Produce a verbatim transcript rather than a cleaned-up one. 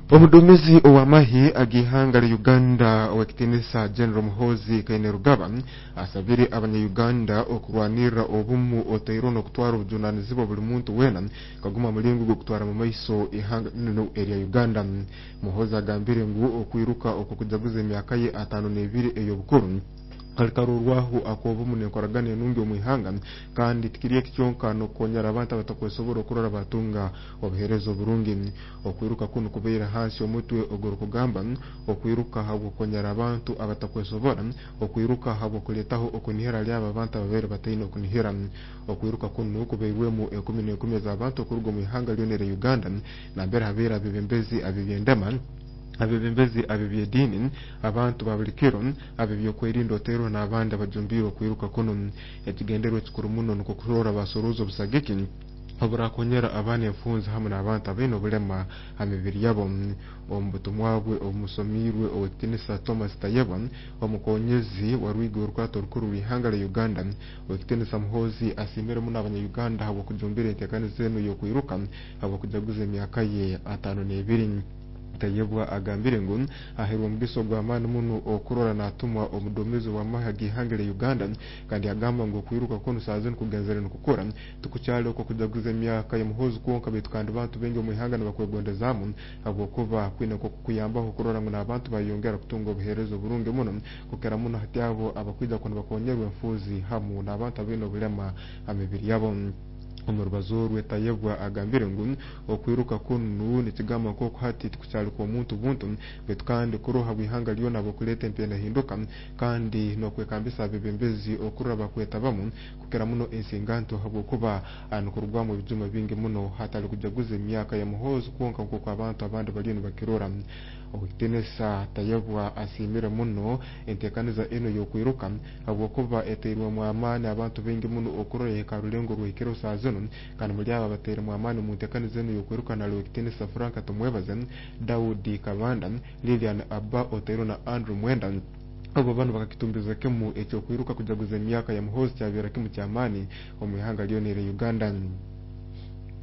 Omudumizi ow'amahi agihangala Uganda ow'ekitinisa General Muhoozi Kainerugaba asabire abanya-Uganda okurwanirira obumu otairo n'okutwara obujunaanizibwa buli muntu weena kaguma mulingo gw'okutwara mu maiso ihanga lino erya Uganda. Muhoozi agambire ngu okwiruka okukujaguza emyaka ye ataano n'ebiri ey'obukuru kalikarurwaho akobumu n'enkoragana enungi omu ihanga kandi tikiri eki kyonka n'okukonyera abantu abatakwesobora okurora batunga obuheereza oburungi. Okwiruka kunu kubeera hansi omutwe ogurikugamba okwiruka habw'okukonyera abantu abatakwesobora, okwiruka habw'okuleetaho okunihira lyabo abantu ababaire bataine okunihira. Okwiruka kunu kubairwemu ekumi n'ekumi ez'abantu okuruga omu ihanga lyona erya Uganda nambere habeera abebembezi ab'ebyendema, abebembezi ab'ebyediini, abantu ba buli kiro, ab'ebyokwerinda oteero n'abandi abajumbiire okwiruka kunu. Ekigenderwa ekikuru muno nukwo kuroora basoroza obusagiki oburakonyera abaana enfunza hamwe n'abantu abaine obulema ha mibiri yabo. Omu butumwa bwe omusomirwe ow'ekitinisa Thomas Tayebwa omukonyezi wa rwigi orukwato rukuru rw'ihanga lya Uganda ow'ekitinisa Muhoozi asiimire muno abanya-Uganda habw'okujumbira enteekaniza enu y'okwiruka habw'okujaguza emyaka ye ataano n'ebiri. Tayebwa agambire ngu aheerwa omugisha ogw'amaani muno okurora naatumwa omuduumizi w'amahe ag'ihanga lya Uganda kandi agamba ngu okwiruka kunu saaha zinu kugenzere nukukura tikukyali okwo kujaguza emyaka ya Muhoozi kwonka baitu kandi bantu bengi omu ihanga nibakwegondezaamu habw'okuba kwine nk'okukuyambaho kurora ngu n'abantu bayongera kutunga obuheereza oburungi muno kukira muno hati abo abakwija kuno bakonyerwa enfuuzi hamu n'abantu abaine obulema ha mibiri yabo. Omu rubaju rwe Tayebwa agambire ngu okwiruka kunu nikigamba nk'oku hati tikukyali kw'omuntu buntu baitu kandi kuroha bw'ihanga lyona habw'okuleeta empenda hinduka kandi n'okwekambisa abebembezi okurora bakwetabamu kukira muno ensinganto habw'okuba nikurugwamu ebijuma bingi muno hatali kujaguza emyaka ya Muhoozi kwonka nk'oku abantu abandi baliyo nibakirora. Ow'ekitinisa Tayebwa asiimire muno enteekaniza eno y'okwiruka habw'okuba eteirwemu amaani abantu bengi muno okurora ihika rulengo rwihikire saaha zinu kandi muli abo abateiremu amaani mu nteekaniza enu y'okwiruka nali ow'ekitinisa Franka tumwebaze, Daudi Kabanda, Lilian Abba otairo na Andrew Mwenda. Abo banu bakakitumbiza kimu ekyokwiruka kujaguza emyaka ya Muhoozi kyabeera kimu ky'amaani omu ihanga lyona erya Uganda.